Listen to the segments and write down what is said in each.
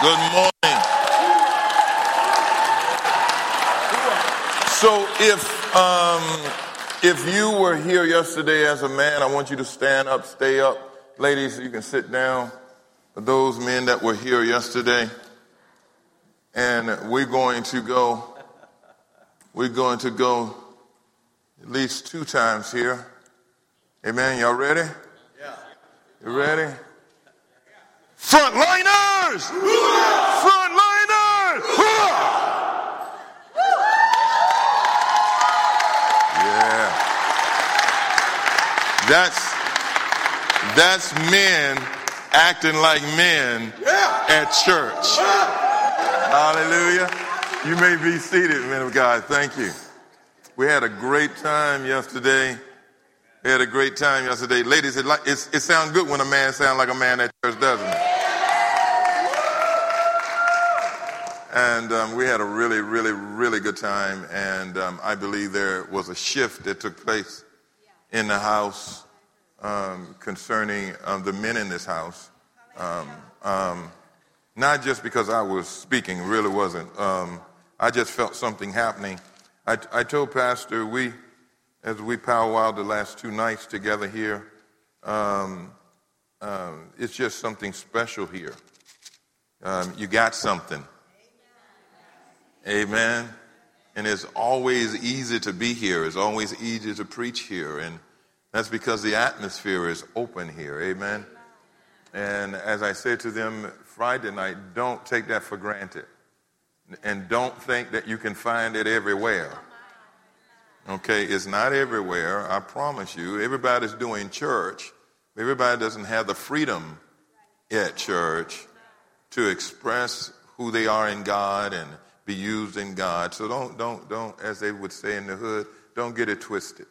Good morning. So if you were here yesterday as a man, I want you to stand up, stay up. Ladies, you can sit down. For those men that were here yesterday, and we're going to go at least 2 times here. Amen. Y'all ready? Yeah. You ready? Frontliners! Frontliners! Yeah. That's men acting like men at church. Hallelujah. You may be seated, men of God. Thank you. We had a great time yesterday. Ladies, it sounds good when a man sounds like a man at church, doesn't it? And we had a really, really, really good time. And I believe there was a shift that took place in the house concerning the men in this house. Not just because I was speaking, it really wasn't. I just felt something happening. I told Pastor, as we powwowed the last 2 nights together here, it's just something special here. You got something. Amen. And it's always easy to be here. It's always easy to preach here. And that's because the atmosphere is open here. Amen. And as I said to them Friday night, don't take that for granted. And don't think that you can find it everywhere. Okay, it's not everywhere, I promise you. Everybody's doing church. Everybody doesn't have the freedom at church to express who they are in God and be used in God. So don't, as they would say in the hood, don't get it twisted.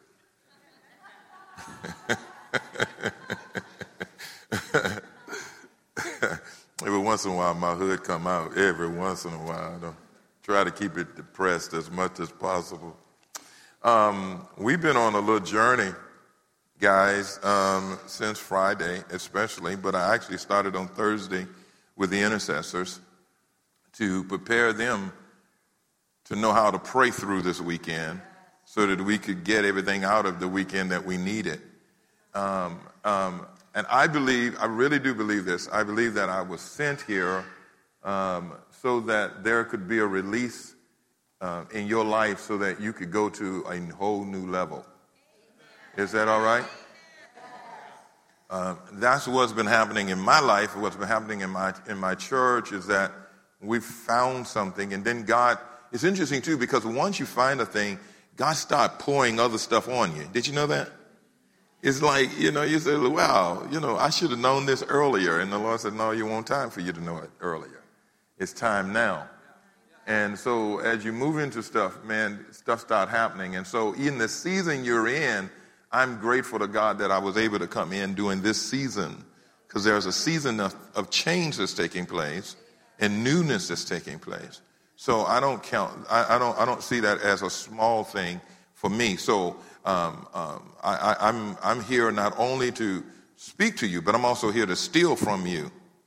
Every once in a while, my hood come out. Every once in a while, I don't try to keep it depressed as much as possible. We've been on a little journey, guys, since Friday especially, but I actually started on Thursday with the intercessors to prepare them to know how to pray through this weekend so that we could get everything out of the weekend that we needed. And I really do believe this. I believe that I was sent here so that there could be a release in your life so that you could go to a whole new level. Is that all right? That's what's been happening in my life. What's been happening in my church is that we've found something, and then God. It's interesting too because once you find a thing, God starts pouring other stuff on you. Did you know that? It's like you say, "Wow, I should have known this earlier," and the Lord said, "No, you want time for you to know it earlier. It's time now." And so as you move into stuff, man, stuff start happening. And so in the season you're in, I'm grateful to God that I was able to come in during this season because there's a season of change that's taking place and newness that's taking place. So I don't see that as a small thing for me. So I'm here not only to speak to you, but I'm also here to steal from you.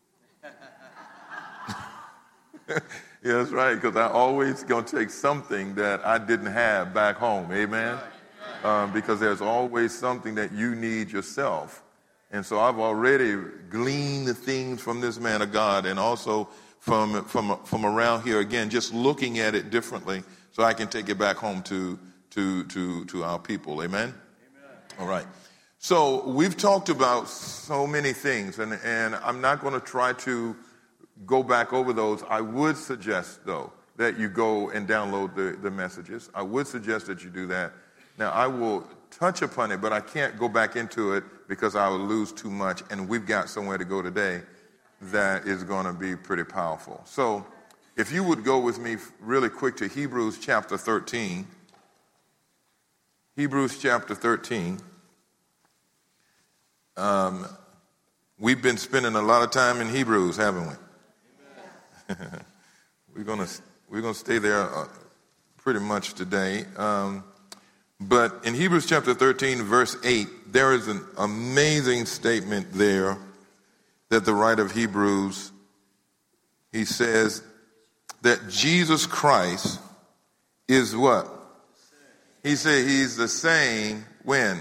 Yeah, that's right, because I always going to take something that I didn't have back home, amen? Because there's always something that you need yourself. And so I've already gleaned the things from this man of God and also from around here, again, just looking at it differently so I can take it back home to our people, amen? All right. So we've talked about so many things, and I'm not going to try to go back over those. I would suggest, though, that you go and download the messages. I would suggest that you do that. Now, I will touch upon it, but I can't go back into it because I would lose too much, and we've got somewhere to go today that is going to be pretty powerful. So if you would go with me really quick to Hebrews chapter 13. Hebrews chapter 13. We've been spending a lot of time in Hebrews, haven't we? We're gonna stay there pretty much today. But in Hebrews chapter 13, verse 8, there is an amazing statement there that the writer of Hebrews he says that Jesus Christ is what? He said he's the same when?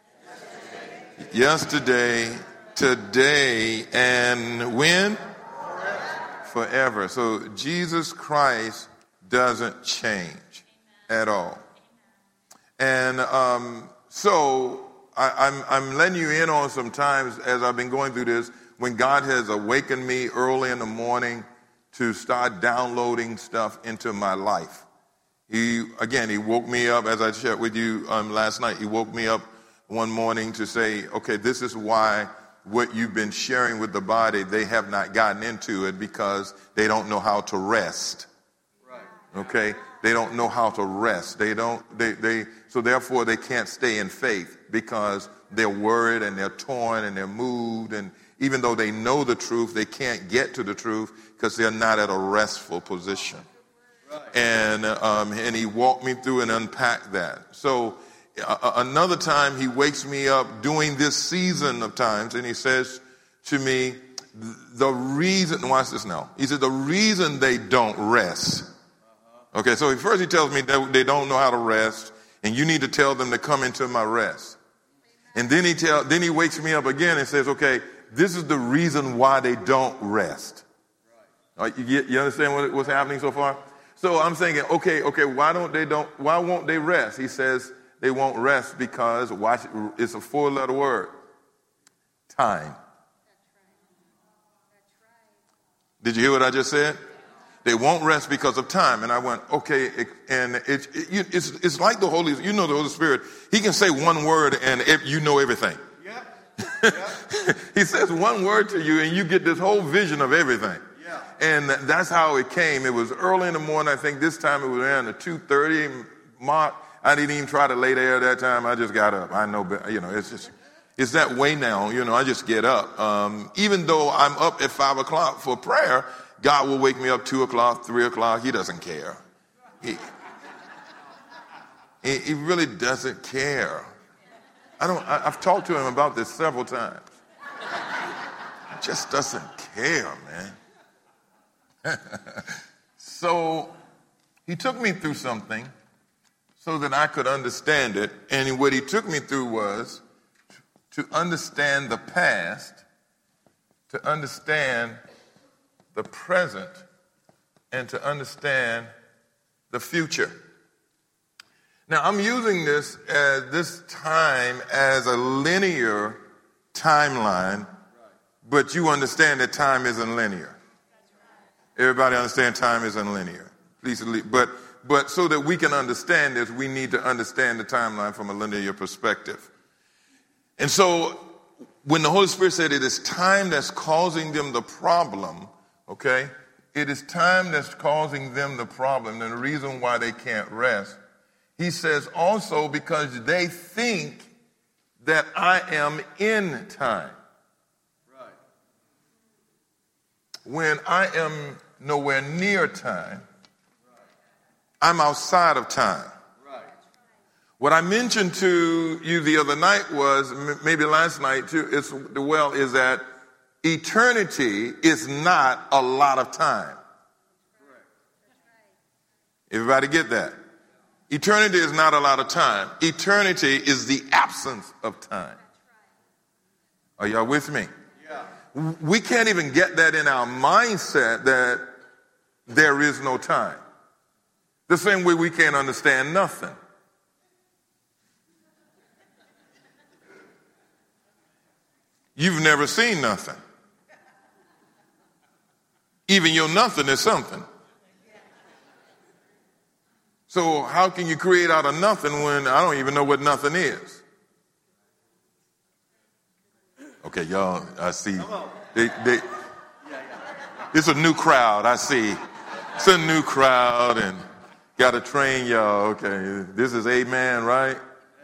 Yesterday, today, and when? Forever. So Jesus Christ doesn't change at all. And so I'm letting you in on some times as I've been going through this, when God has awakened me early in the morning to start downloading stuff into my life. He woke me up, as I shared with you last night. He woke me up one morning to say, okay, this is why what you've been sharing with the body, they have not gotten into it because they don't know how to rest. Right. Okay? They don't know how to rest. So therefore they can't stay in faith because they're worried and they're torn and they're moved, and even though they know the truth, they can't get to the truth because they're not at a restful position. Right. And he walked me through and unpacked that. So another time he wakes me up during this season of times, and he says to me, the reason, watch this now. He said, the reason they don't rest. Okay, so first he tells me that they don't know how to rest, and you need to tell them to come into my rest. And then he wakes me up again and says, okay, this is the reason why they don't rest. You understand what's happening so far? So I'm thinking, okay, why won't they rest? He says they won't rest because, watch, it's a 4-letter word. Time. Did you hear what I just said? They won't rest because of time. And I went, okay, and it's like the Holy Spirit. He can say one word and you know everything. Yeah. He says one word to you and you get this whole vision of everything. Yeah. And that's how it came. It was early in the morning. I think this time it was around the 2:30 mark. I didn't even try to lay there that time. I just got up. I know, it's that way now. I just get up. Even though I'm up at 5 o'clock for prayer, God will wake me up 2 o'clock, 3 o'clock. He doesn't care. He really doesn't care. I've talked to him about this several times. He just doesn't care, man. So he took me through something so that I could understand it. And what he took me through was to understand the past, to understand the present, and to understand the future. Now, I'm using this time as a linear timeline, but you understand that time isn't linear. Everybody understand time isn't linear. Please, but so that we can understand this, we need to understand the timeline from a linear perspective. And so when the Holy Spirit said it is time that's causing them the problem, okay, it is time that's causing them the problem and the reason why they can't rest. He says also because they think that I am in time. Right. When I am nowhere near time, I'm outside of time. Right. What I mentioned to you the other night was, maybe last night too, is that eternity is not a lot of time. Everybody get that? Eternity is not a lot of time. Eternity is the absence of time. Are y'all with me? Yeah. We can't even get that in our mindset that there is no time. The same way we can't understand nothing. You've never seen nothing. Even your nothing is something. So how can you create out of nothing when I don't even know what nothing is? Okay, y'all, I see. It's a new crowd, I see. It's a new crowd and got to train y'all. Okay, this is amen, right?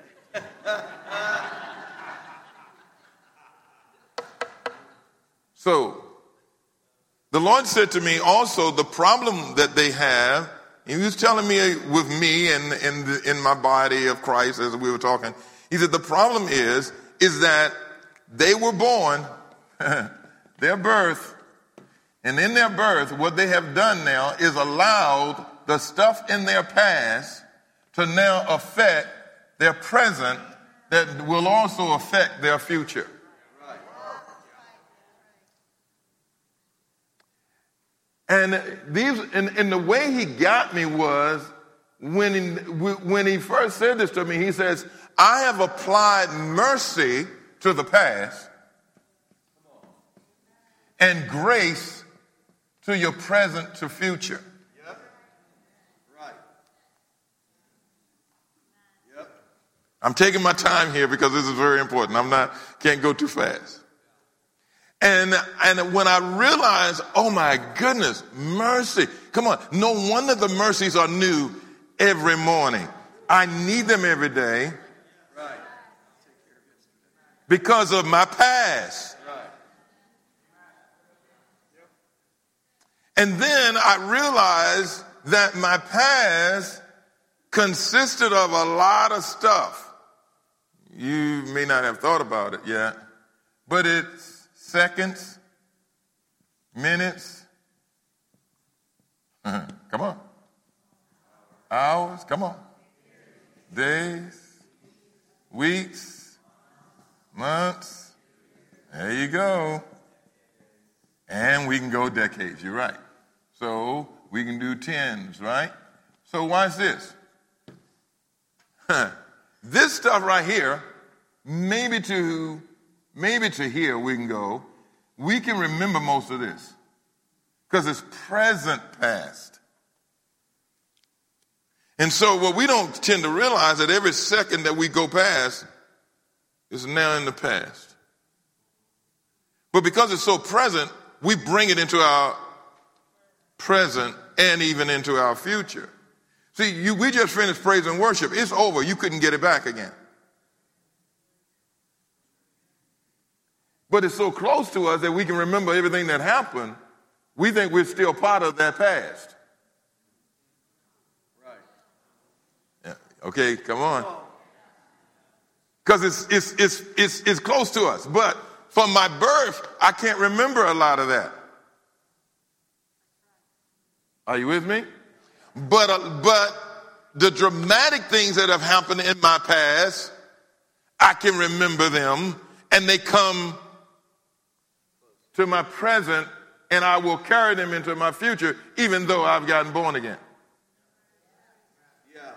So the Lord said to me also the problem that they have. He was telling me with me and in my body of Christ as we were talking. He said the problem is that they were born, their birth, And in their birth, what they have done now is allowed the stuff in their past to now affect their present that will also affect their future. And the way he got me was when he first said this to me, he says, I have applied mercy to the past and grace to your present to future. Yep. Right. Yep. I'm taking my time here because this is very important. Can't go too fast. And when I realized, oh my goodness, mercy. Come on. No wonder the mercies are new every morning. I need them every day. Right. Because of my past. Right. And then I realized that my past consisted of a lot of stuff. You may not have thought about it yet, but it's seconds, minutes, come on, hours, come on, days, weeks, months, there you go. And we can go decades, you're right. So we can do tens, right? So watch this. This stuff right here, maybe to here we can go. We can remember most of this because it's present past. And so what we don't tend to realize that every second that we go past is now in the past. But because it's so present, we bring it into our present and even into our future. See, we just finished praise and worship. It's over. You couldn't get it back again. But it's so close to us that we can remember everything that happened. We think we're still part of that past. Right. Yeah. Okay, come on. Because it's close to us. But from my birth, I can't remember a lot of that. Are you with me? But the dramatic things that have happened in my past, I can remember them, and they come to my present, and I will carry them into my future, even though I've gotten born again. Yeah.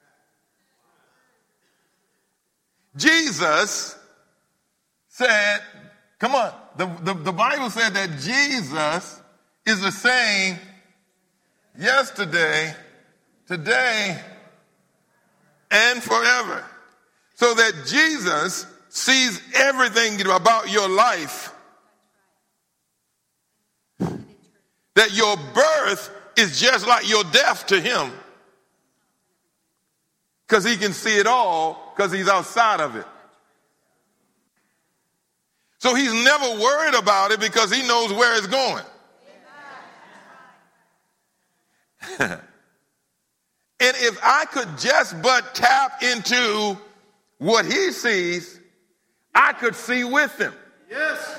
Jesus said, come on, the Bible said that Jesus is the same yesterday, today, and forever. So that Jesus sees everything about your life. That your birth is just like your death to him. Because he can see it all because he's outside of it. So he's never worried about it because he knows where it's going. And if I could just but tap into what he sees, I could see with him. Yes.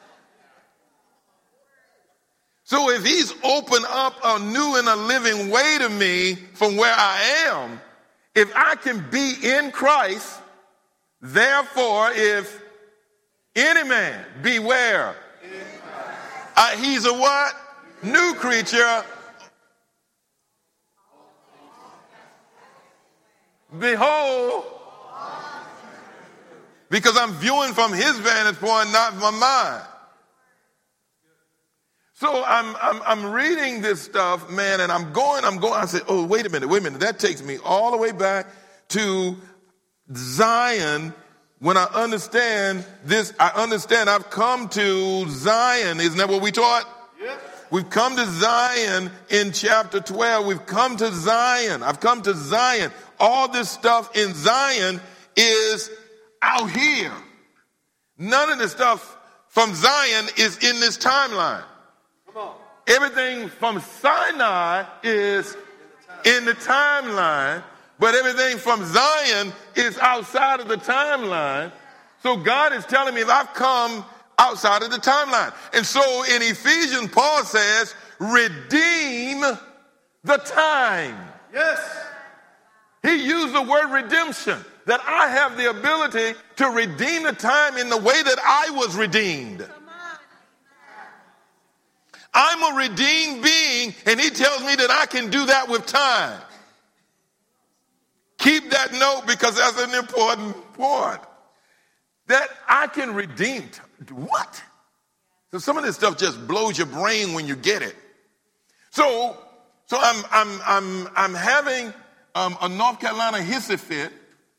So if he's opened up a new and a living way to me from where I am, if I can be in Christ, therefore if any man beware, he's a what? New creature. Behold, because I'm viewing from his vantage point, not from mine. So I'm reading this stuff, man, and I'm going. I said, oh, wait a minute. That takes me all the way back to Zion. When I understand this, I understand I've come to Zion. Isn't that what we taught? Yes. We've come to Zion in chapter 12. We've come to Zion. I've come to Zion. All this stuff in Zion is out here. None of the stuff from Zion is in this timeline. Come on. Everything from Sinai is in the timeline, but everything from Zion is outside of the timeline. So God is telling me if I've come outside of the timeline. And so in Ephesians, Paul says, redeem the time. Yes. He used the word redemption, that I have the ability to redeem the time in the way that I was redeemed. I'm a redeemed being, and he tells me that I can do that with time. Keep that note, because that's an important point. That I can redeem time. What? So some of this stuff just blows your brain when you get it. So I'm having a North Carolina hissy fit.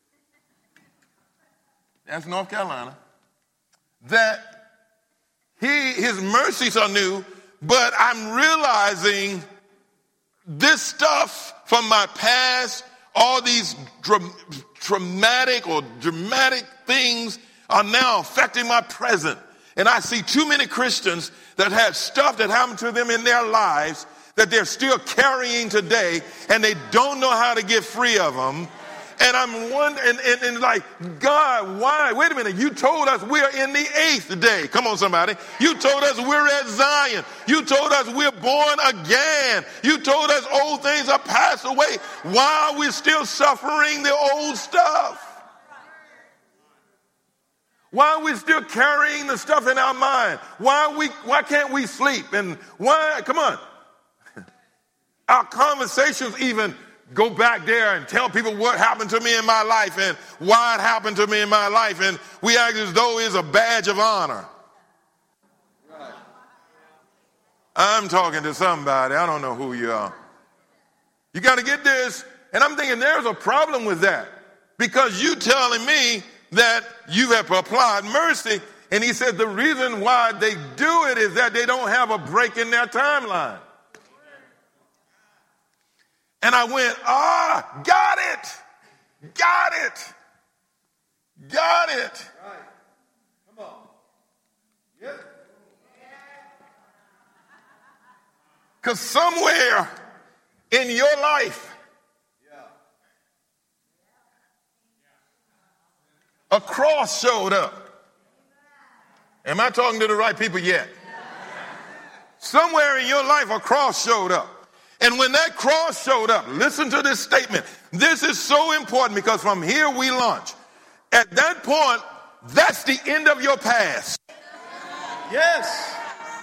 That's North Carolina. That his mercies are new, but I'm realizing this stuff from my past, all these traumatic or dramatic things are now affecting my present. And I see too many Christians that had stuff that happened to them in their lives that they're still carrying today, and they don't know how to get free of them. And I'm wondering, and like, God, why? Wait a minute. You told us we're in the 8th day. Come on, somebody. You told us we're at Zion. You told us we're born again. You told us old things are passed away. Why are we still suffering the old stuff? Why are we still carrying the stuff in our mind? Why can't we sleep? And why, come on. Our conversations even go back there and tell people what happened to me in my life and why it happened to me in my life. And we act as though it's a badge of honor. Right. I'm talking to somebody. I don't know who you are. You got to get this. And I'm thinking there's a problem with that, because you telling me that you have applied mercy. And he said the reason why they do it is that they don't have a break in their timeline. And I went, got it. Right. Come on. Yep. Because somewhere in your life, a cross showed up. Am I talking to the right people yet? Somewhere in your life, a cross showed up. And when that cross showed up, listen to this statement. This is so important, because from here we launch. At that point, that's the end of your past. Yes.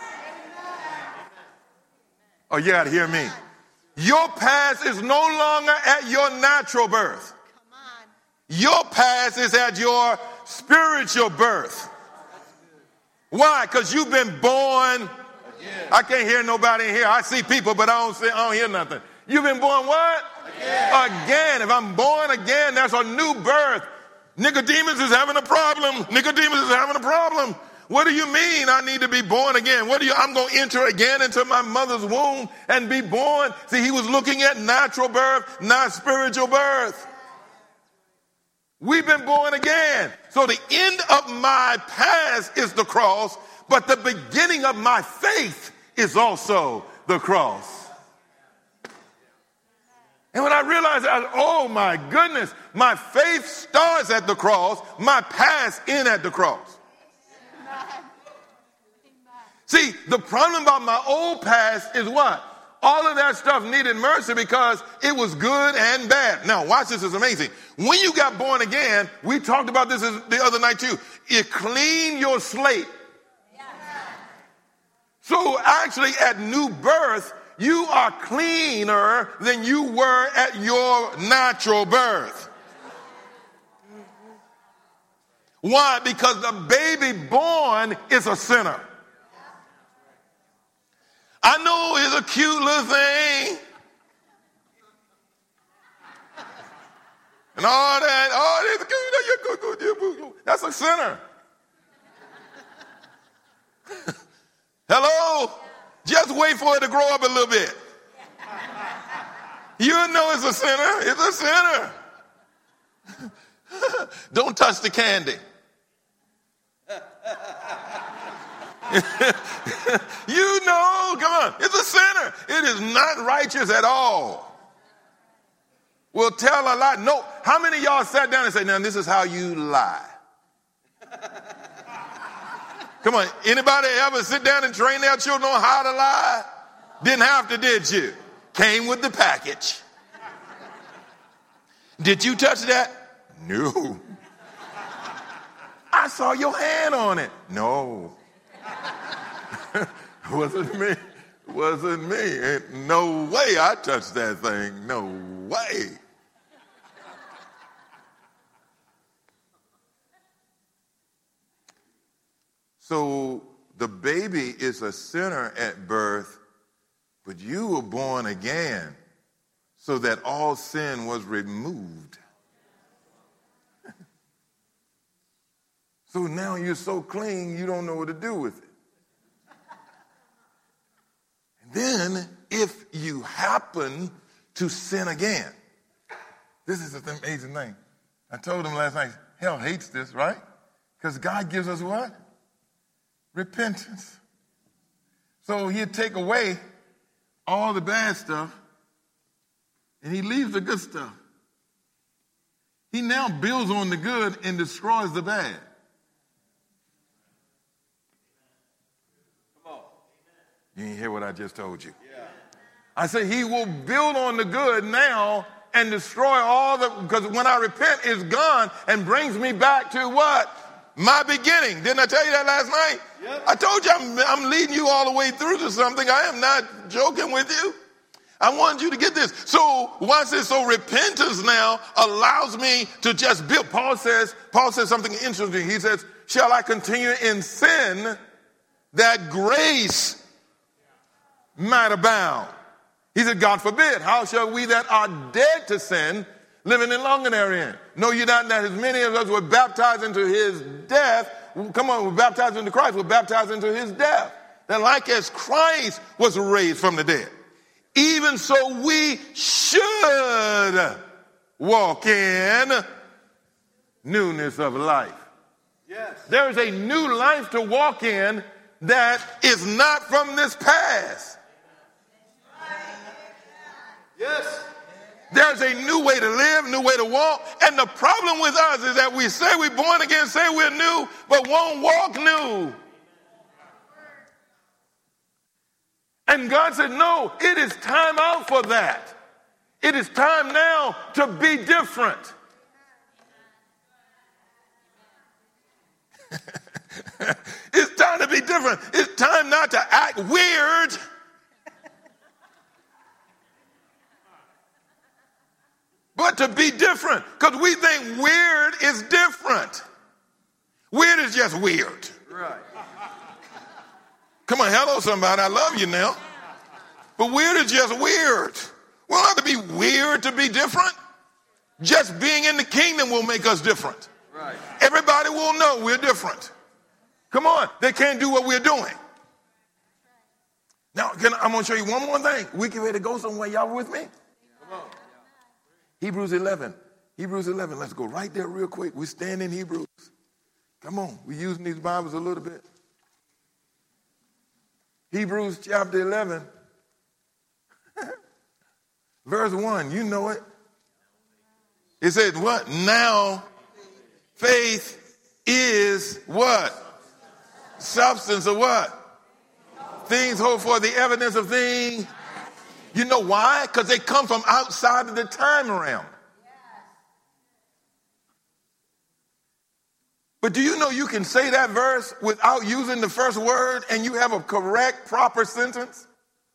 Oh, you got to hear me. Your past is no longer at your natural birth. Your past is at your spiritual birth. Why? Because you've been born. I can't hear nobody in here. I see people, but I don't hear nothing. You've been born what? Again. If I'm born again, that's a new birth. Nicodemus is having a problem. What do you mean I need to be born again? I'm going to enter again into my mother's womb and be born. See, he was looking at natural birth, not spiritual birth. We've been born again. So the end of my past is the cross, but the beginning of my faith is also the cross. And when I realized, oh my goodness, my faith starts at the cross, my past ends at the cross. See, the problem about my old past is what? All of that stuff needed mercy because it was good and bad. Now, watch this, it's amazing. When you got born again, we talked about this the other night too. It cleaned your slate. So actually at new birth, you are cleaner than you were at your natural birth. Why? Because the baby born is a sinner. I know it's a cute little thing. And all that, that's a sinner. Hello? Just wait for it to grow up a little bit. You know it's a sinner. It's a sinner. Don't touch the candy. You know, come on, it's a sinner. It is not righteous at all. Will tell a lie. No, how many of y'all sat down and said, now this is how you lie? Come on, anybody ever sit down and train their children on how to lie? Didn't have to, did you? Came with the package. Did you touch that? No. I saw your hand on it. No. Wasn't me. Wasn't me. Ain't no way I touched that thing. No way. So the baby is a sinner at birth, but you were born again so that all sin was removed. So now you're so clean, you don't know what to do with it. And then, if you happen to sin again, this is the amazing thing. I told him last night, hell hates this, right? Because God gives us what? Repentance. So he'll take away all the bad stuff, and he leaves the good stuff. He now builds on the good and destroys the bad. You didn't hear what I just told you. Yeah. I said he will build on the good now and destroy all the, because when I repent, it's gone and brings me back to what? My beginning. Didn't I tell you that last night? Yep. I told you I'm leading you all the way through to something. I am not joking with you. I wanted you to get this. So watch this. So repentance now allows me to just build. Paul says something interesting. He says, shall I continue in sin that grace might abound? He said, God forbid. How shall we that are dead to sin live any longer therein? Know you not that as many of us were baptized into his death. Come on, we're baptized into Christ. We're baptized into his death. That like as Christ was raised from the dead, even so we should walk in newness of life. Yes. There is a new life to walk in that is not from this past. Yes. There's a new way to live, new way to walk. And the problem with us is that we say we're born again, say we're new, but won't walk new. And God said, no, it is time out for that. It is time now to be different. It's time to be different. It's time not to act weird. But to be different. Because we think weird is different. Weird is just weird. Right. Come on, hello somebody. I love you now. But weird is just weird. We don't have to be weird to be different. Just being in the kingdom will make us different. Right. Everybody will know we're different. Come on. They can't do what we're doing. Now, I'm going to show you one more thing. We get ready to go somewhere. Y'all with me? Come on. Hebrews 11. Hebrews 11. Let's go right there real quick. We stand in Hebrews. Come on. We're using these Bibles a little bit. Hebrews chapter 11. Verse 1. You know it. It said what? Now faith is what? Substance of what? Things hoped for, the evidence of things. You know why? Because they come from outside of the time realm. But do you know you can say that verse without using the first word and you have a correct, proper sentence?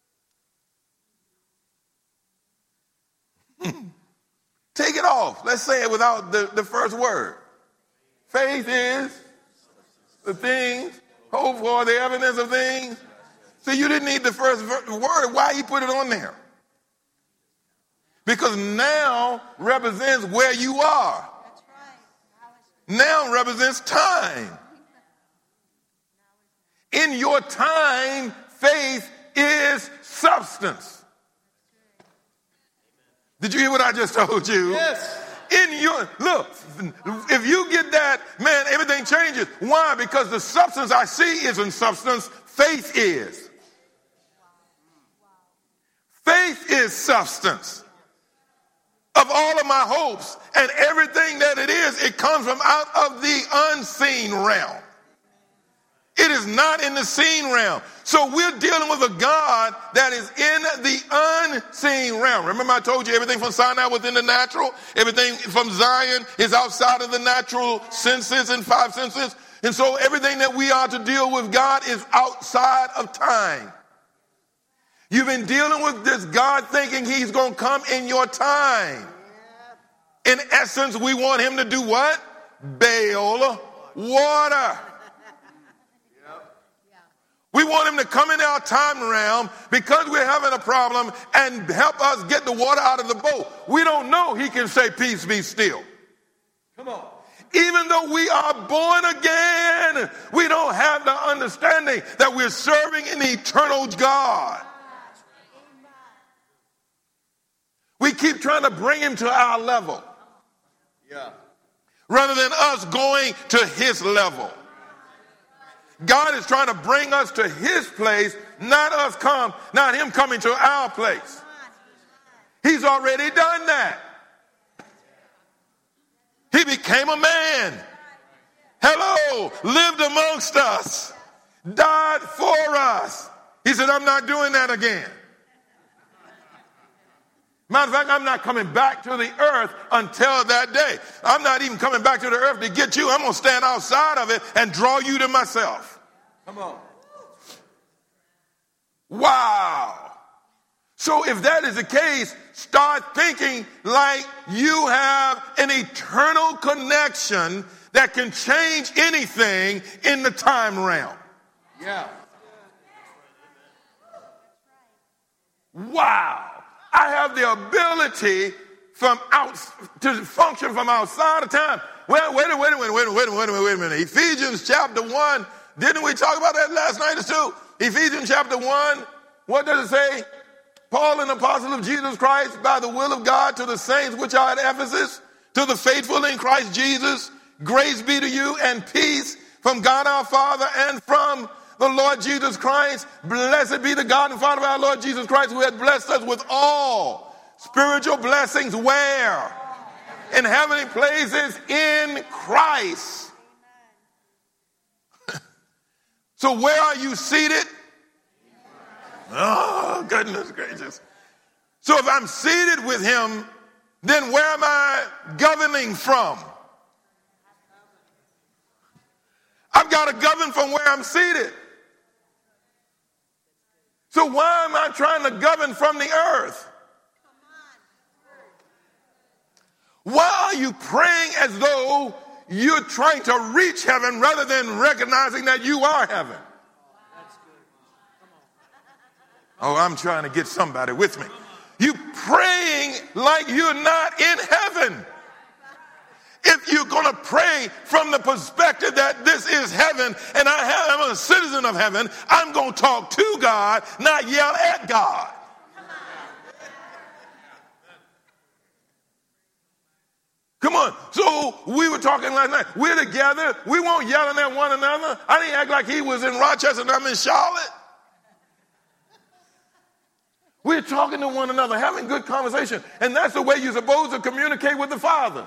Take it off. Let's say it without the first word. Faith is the things hoped for, the evidence of things. So you didn't need the first word. Why he put it on there? Because now represents where you are. That's right. Now represents time. In your time, faith is substance. Did you hear what I just told you? Yes. Look, if you get that, man, everything changes. Why? Because the substance I see isn't substance. Faith is. Faith is substance of all of my hopes, and everything that it is, it comes from out of the unseen realm. It is not in the seen realm. So we're dealing with a God that is in the unseen realm. Remember I told you everything from Sinai was in the natural. Everything from Zion is outside of the natural senses and five senses. And so everything that we are to deal with God is outside of time. You've been dealing with this God thinking he's going to come in your time. In essence, we want him to do what? Bail water. We want him to come in our time realm because we're having a problem and help us get the water out of the boat. We don't know he can say, peace be still. Come on. Even though we are born again, we don't have the understanding that we're serving an eternal God. We keep trying to bring him to our level. Yeah. Rather than us going to his level. God is trying to bring us to his place, not him coming to our place. He's already done that. He became a man. Hello, lived amongst us, died for us. He said, I'm not doing that again. Matter of fact, I'm not coming back to the earth until that day. I'm not even coming back to the earth to get you. I'm going to stand outside of it and draw you to myself. Come on. Wow. So if that is the case, start thinking like you have an eternal connection that can change anything in the time realm. Yeah. Wow. I have the ability to function from outside of time. Well, wait a minute. Ephesians chapter 1, didn't we talk about that last night or two? Ephesians chapter 1, what does it say? Paul, an apostle of Jesus Christ, by the will of God, to the saints which are at Ephesus, to the faithful in Christ Jesus, grace be to you and peace from God our Father and from the Lord Jesus Christ. Blessed be the God and Father of our Lord Jesus Christ, who has blessed us with all spiritual blessings. Where? In heavenly places in Christ. So where are you seated? Oh, goodness gracious. So if I'm seated with him, then where am I governing from? I've got to govern from where I'm seated. So why am I trying to govern from the earth? Why are you praying as though you're trying to reach heaven rather than recognizing that you are heaven? Oh, I'm trying to get somebody with me. You praying like you're not in heaven. If you're going to pray from the perspective that this is heaven and I'm a citizen of heaven, I'm going to talk to God, not yell at God. Come on. So we were talking last night. We're together. We won't yelling at one another. I didn't act like he was in Rochester and I'm in Charlotte. We're talking to one another, having good conversation. And that's the way you're supposed to communicate with the Father.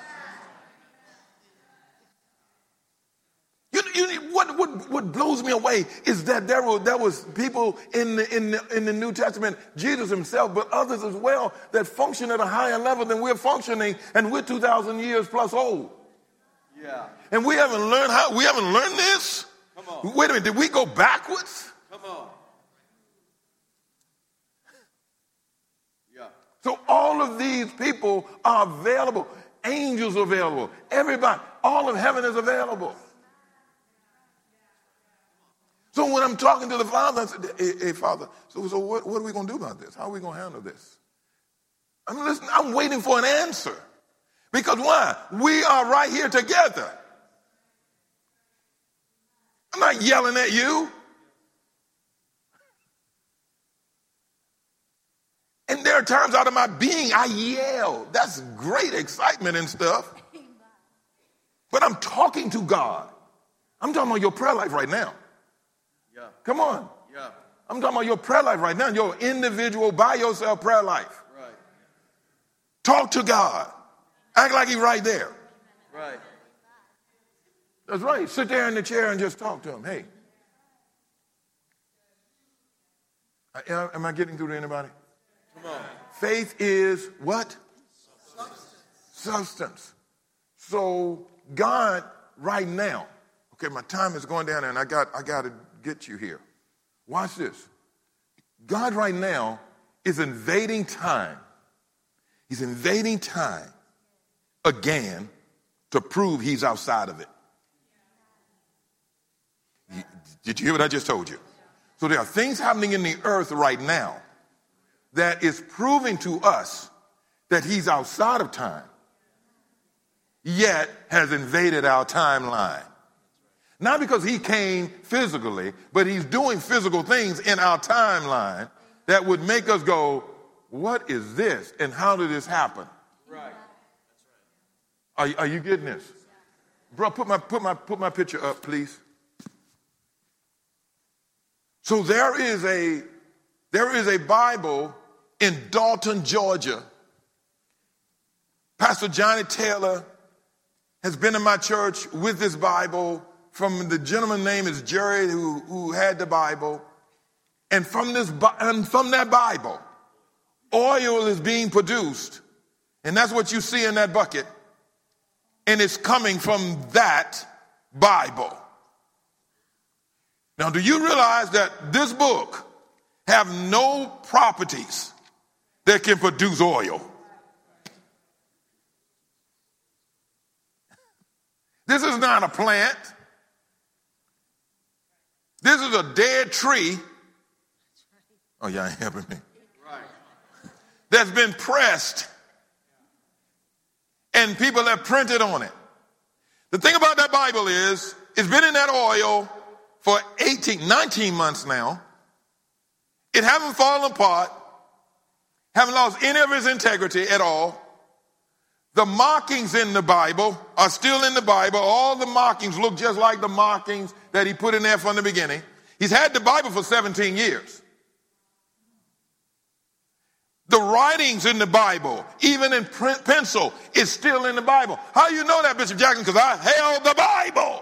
What blows me away is that there was people in the New Testament, Jesus himself, but others as well, that function at a higher level than we're functioning, and we're 2,000 years plus old. Yeah. And we haven't learned this? Come on. Wait a minute, did we go backwards? Come on. Yeah. So all of these people are available. Angels are available. Everybody, all of heaven is available. So when I'm talking to the Father, I said, hey Father, so what are we going to do about this? How are we going to handle this? I'm waiting for an answer. Because why? We are right here together. I'm not yelling at you. And there are times out of my being, I yell. That's great excitement and stuff. But I'm talking to God. I'm talking about your prayer life right now. Yeah. Come on. Yeah. I'm talking about your prayer life right now, your individual, by yourself prayer life. Right. Talk to God. Act like he's right there. Right. That's right. Sit there in the chair and just talk to them. Hey. Am I getting through to anybody? Come on. Faith is what? Substance. So God right now, okay, my time is going down and I got to get you here. Watch this. God right now is invading time. He's invading time again to prove he's outside of it. Did you hear what I just told you? So there are things happening in the earth right now that is proving to us that he's outside of time, yet has invaded our timeline. Not because he came physically, but he's doing physical things in our timeline that would make us go, what is this and how did this happen? Right. Are you getting this? Bro, put my picture up, please. So there is a Bible in Dalton, Georgia. Pastor Johnny Taylor has been in my church with this Bible. From the gentleman's name is Jerry, who had the Bible. And from that Bible, oil is being produced. And that's what you see in that bucket. And it's coming from that Bible. Now, do you realize that this book have no properties that can produce oil? This is not a plant. This is a dead tree. Oh, y'all ain't helping me. That's been pressed and people have printed on it. The thing about that Bible is, it's been in that oil for 19 months now. It haven't fallen apart, haven't lost any of its integrity at all. The markings in the Bible are still in the Bible. All the markings look just like the markings that he put in there from the beginning. He's had the Bible for 17 years. The writings in the Bible, even in pencil, is still in the Bible. How do you know that, Bishop Jackson? Because I held the Bible.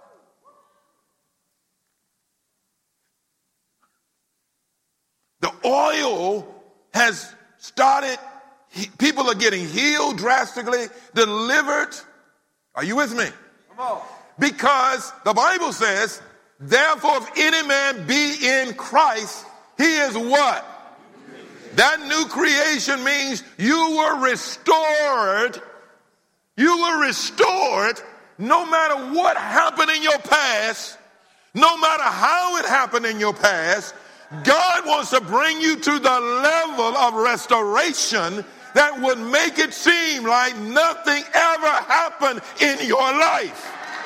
The oil has started. People are getting healed drastically, delivered. Are you with me? Come on. Because the Bible says, therefore, if any man be in Christ, he is what? That new creation means you were restored. You were restored no matter what happened in your past, no matter how it happened in your past. God wants to bring you to the level of restoration that would make it seem like nothing ever happened in your life.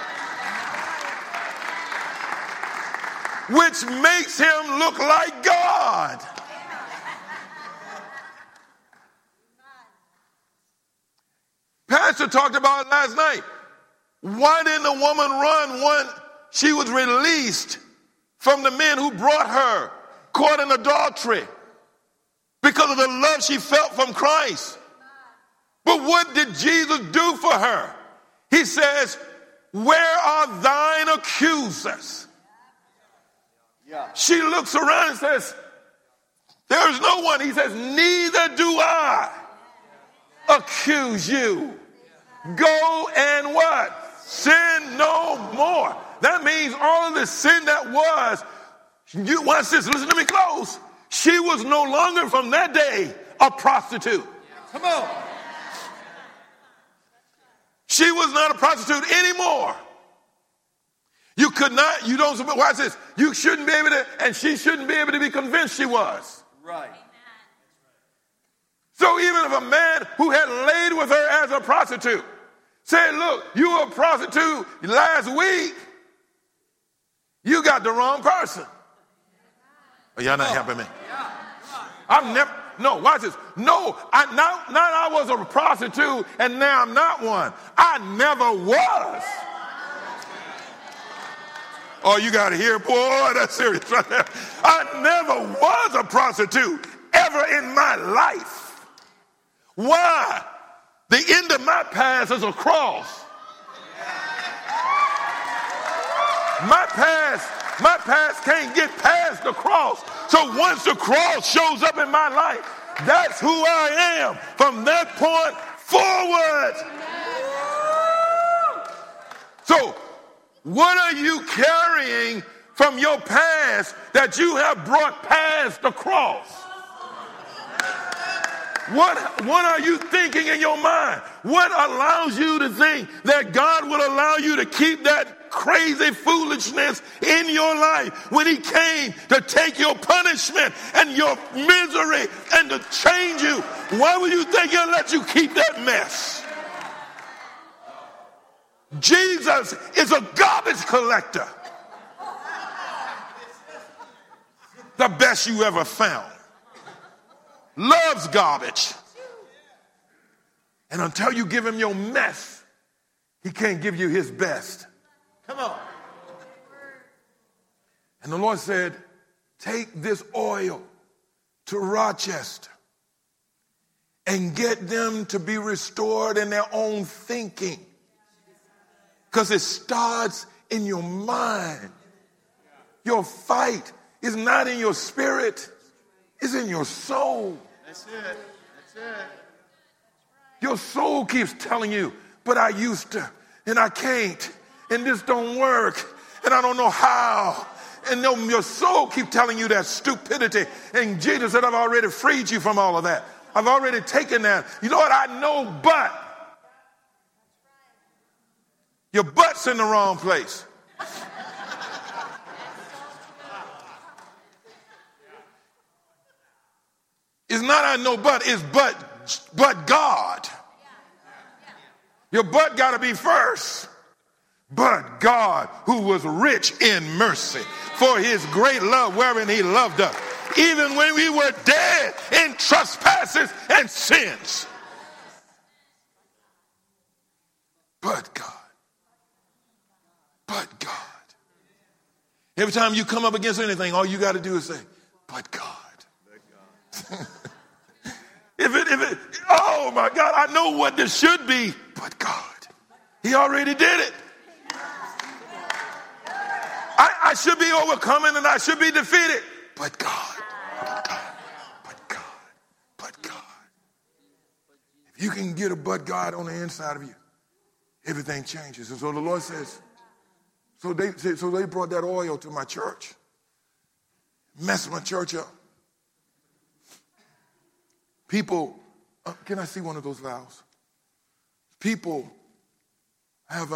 Which makes him look like God. Pastor talked about it last night. Why didn't the woman run when she was released from the men who brought her caught in adultery? Because of the love she felt from Christ. But what did Jesus do for her? He says, where are thine accusers? Yeah. She looks around and says, there is no one. He says, neither do I accuse you. Go and what? Sin no more. That means all of the sin that was, you watch this, listen to me close. She was no longer from that day a prostitute. Come on. She was not a prostitute anymore. You could not, you don't, watch this. You shouldn't be able to, and she shouldn't be able to be convinced she was. Right. So even if a man who had laid with her as a prostitute said, look, you were a prostitute last week, you got the wrong person. Oh, y'all not helping me. I've never, no, watch this. No, not I was a prostitute and now I'm not one. I never was. Oh, you got to hear, boy, that's serious right there. I never was a prostitute ever in my life. Why? The end of my past is a cross. My past can't get past the cross. So once the cross shows up in my life, that's who I am from that point forward. So what are you carrying from your past that you have brought past the cross? What are you thinking in your mind? What allows you to think that God will allow you to keep that crazy foolishness in your life when he came to take your punishment and your misery and to change you? Why would you think he'll let you keep that mess? Jesus is a garbage collector. The best you ever found. Loves garbage. And until you give him your mess, he can't give you his best. Come on. And the Lord said, take this oil to Rochester and get them to be restored in their own thinking. Because it starts in your mind. Your fight is not in your spirit. It's in your soul. That's it. That's it. Your soul keeps telling you, but I used to, and I can't, and this don't work, and I don't know how. And your soul keeps telling you that stupidity. And Jesus said, I've already freed you from all of that. I've already taken that. You know what? I know, but your butt's in the wrong place. It's not I know but, it's but God. Your but got to be first. But God, who was rich in mercy, for his great love wherein he loved us, even when we were dead in trespasses and sins. But God. But God. Every time you come up against anything, all you got to do is say, but God. Oh my God, I know what this should be, but God, he already did it. I should be overcoming and I should be defeated, but God, but God, but God, but God. If you can get a but God on the inside of you, everything changes. And so the Lord says, so they brought that oil to my church, messed my church up. People, can I see one of those vows? People have,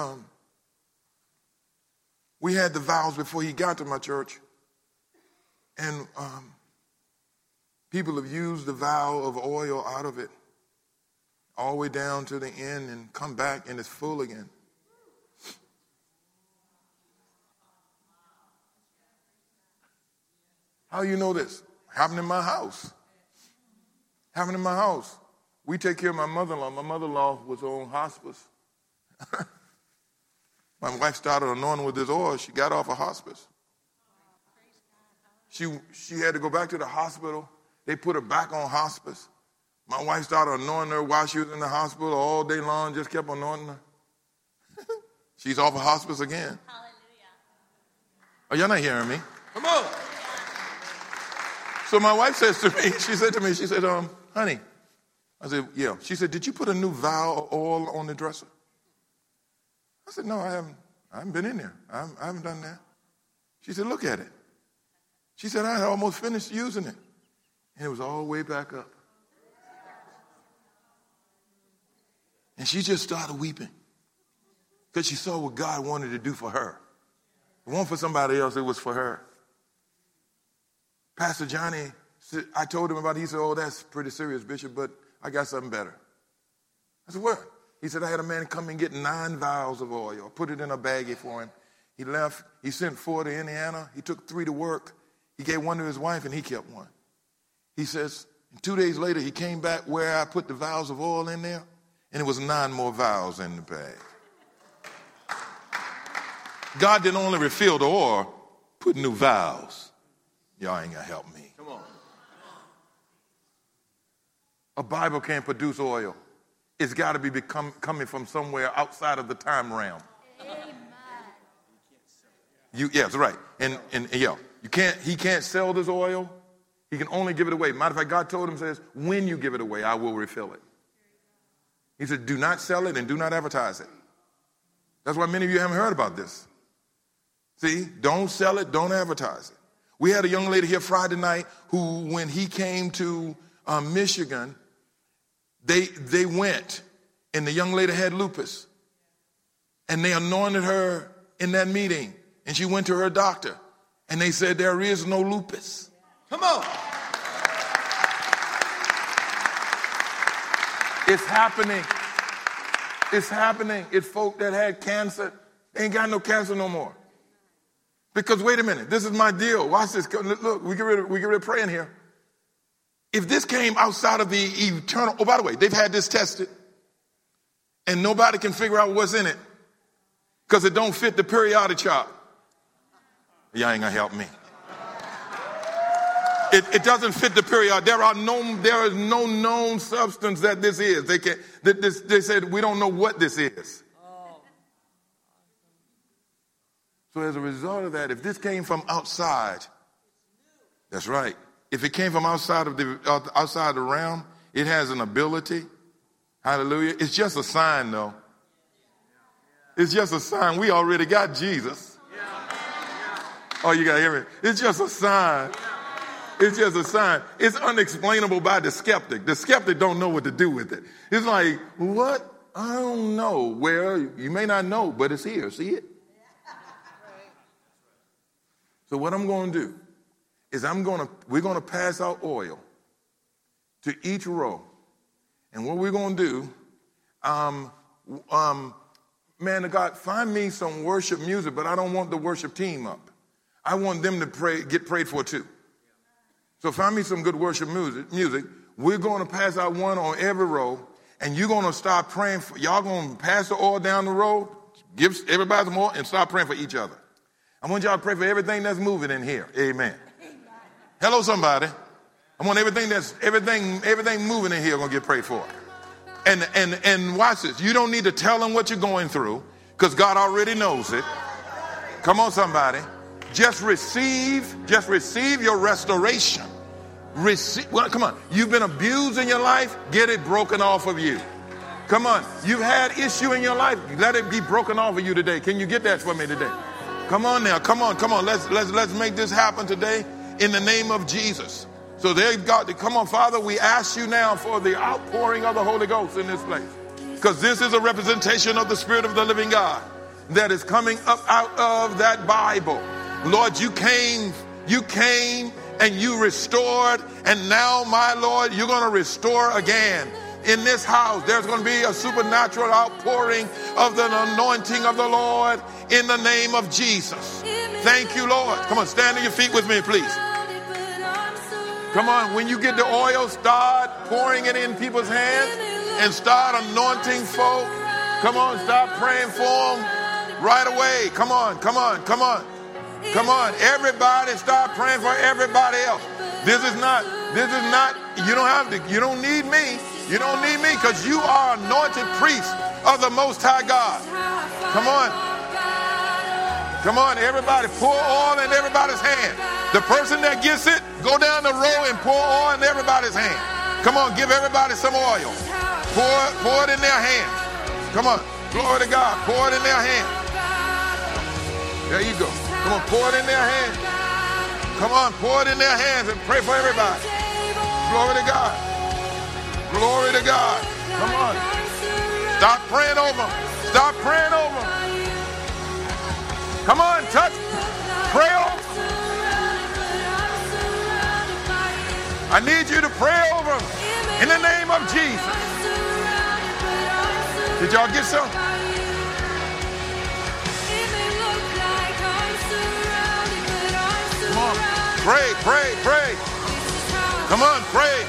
we had the vows before he got to my church. And people have used the vow of oil out of it all the way down to the end and come back and it's full again. How you know this? Happened in my house. Happened in my house. We take care of my mother-in-law. My mother-in-law was on hospice. My wife started anointing with this oil. She got off of hospice. She had to go back to the hospital. They put her back on hospice. My wife started anointing her while she was in the hospital all day long, just kept anointing her. She's off of hospice again. Hallelujah. Oh, y'all not hearing me? Come on. So my wife says to me, she said, honey. I said, yeah. She said, did you put a new vial of oil on the dresser? I said, no, I haven't been in there. I haven't done that. She said, look at it. She said, I had almost finished using it. And it was all the way back up. And she just started weeping because she saw what God wanted to do for her. It wasn't for somebody else, it was for her. Pastor Johnny, I told him about it. He said, oh, that's pretty serious, Bishop, but I got something better. I said, what? He said, I had a man come and get 9 vials of oil, put it in a baggie for him. He left. He sent 4 to Indiana. He took 3 to work. He gave 1 to his wife, and he kept 1. He says, 2 days later, he came back where I put the vials of oil in there, and it was 9 more vials in the bag. God didn't only refill the oil, put new vials. Y'all ain't gonna help me. Come on. A Bible can't produce oil. It's got to be coming from somewhere outside of the time realm. Amen. Yeah, that's right. And yeah, he can't sell this oil. He can only give it away. Matter of fact, God told him, says, when you give it away, I will refill it. He said, do not sell it and do not advertise it. That's why many of you haven't heard about this. See, don't sell it, don't advertise it. We had a young lady here Friday night who, when he came to Michigan, they went, and the young lady had lupus. And they anointed her in that meeting. And she went to her doctor. And they said, there is no lupus. Come on. It's happening. It's happening. It's folk that had cancer. They ain't got no cancer no more. Because wait a minute, this is my deal. Watch this. Look, we get rid of praying here. If this came outside of the eternal, oh, by the way, they've had this tested. And nobody can figure out what's in it. Because it don't fit the periodic chart. Y'all ain't gonna help me. It doesn't fit the period. There is no known substance that this is. They said we don't know what this is. So as a result of that, if this came from outside, that's right. If it came from outside of the realm, it has an ability. Hallelujah. It's just a sign, though. It's just a sign. We already got Jesus. Oh, you gotta hear me. It's just a sign. It's just a sign. It's unexplainable by the skeptic. The skeptic don't know what to do with it. It's like, what? I don't know. Well, you may not know, but it's here. See it? So what I'm going to do is we're going to pass out oil to each row. And what we're going to do, man of God, find me some worship music, but I don't want the worship team up. I want them to get prayed for too. So find me some good worship music. We're going to pass out one on every row, and you're going to start praying for, y'all going to pass the oil down the row, give everybody some oil, and start praying for each other. I want y'all to pray for everything that's moving in here. Amen. Hello, somebody. I want everything moving in here going to get prayed for. And watch this. You don't need to tell them what you're going through, because God already knows it. Come on, somebody. Just receive your restoration. Come on. You've been abused in your life. Get it broken off of you. Come on. You've had issue in your life. Let it be broken off of you today. Can you get that for me today? Come on now. Come on. Let's make this happen today in the name of Jesus. So they've got to come on, Father. We ask you now for the outpouring of the Holy Ghost in this place, because this is a representation of the Spirit of the living God that is coming up out of that Bible. Lord, you came and you restored, and now, my Lord, you're going to restore again. In this house, there's going to be a supernatural outpouring of the anointing of the Lord in the name of Jesus. Thank you, Lord. Come on, stand on your feet with me, please. Come on, when you get the oil, start pouring it in people's hands and start anointing folk. Come on, start praying for them right away. Come on. Everybody start praying for everybody else. This is not, you don't need me. You don't need me, because you are anointed priest of the Most High God. Come on, everybody, pour oil in everybody's hand. The person that gets it, go down the row and pour oil in everybody's hand. Come on, give everybody some oil. Pour it in their hand. Come on, glory to God, pour it in their hand. There you go. Come on, pour it in their hands. Come on, pour it in their hands and pray for everybody. Glory to God. Glory to God. Come on. Stop praying over them. Stop praying over them. Come on, touch. Pray over them. I need you to pray over them in the name of Jesus. Did y'all get some? Come on. Pray. Come on, pray.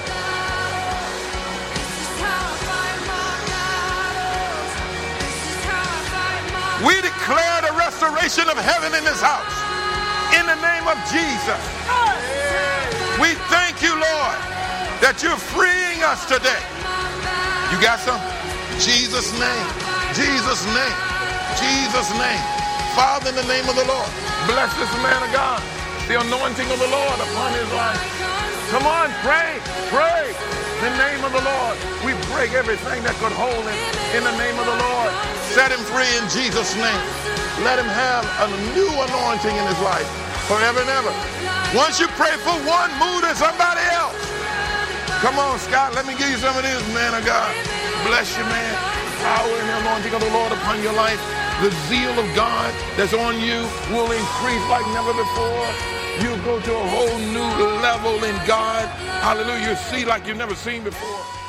We declare the restoration of heaven in this house in the name of Jesus. We thank you, Lord, that you're freeing us today. You got some? Jesus' name. Jesus' name. Jesus' name. Father, in the name of the Lord, Bless this man of God. The anointing of the Lord upon his life. Come on, pray, pray. The name of the Lord. We break everything that could hold him in the name of the Lord. Set him free in Jesus' name. Let him have a new anointing in his life forever and ever. Once you pray for one, move to somebody else. Come on, Scott, let me give you some of this, man of God. Bless you, man. Power and the anointing of the Lord upon your life. The zeal of God that's on you will increase like never before. You'll go to a whole new level in God. Hallelujah. You'll see like you've never seen before.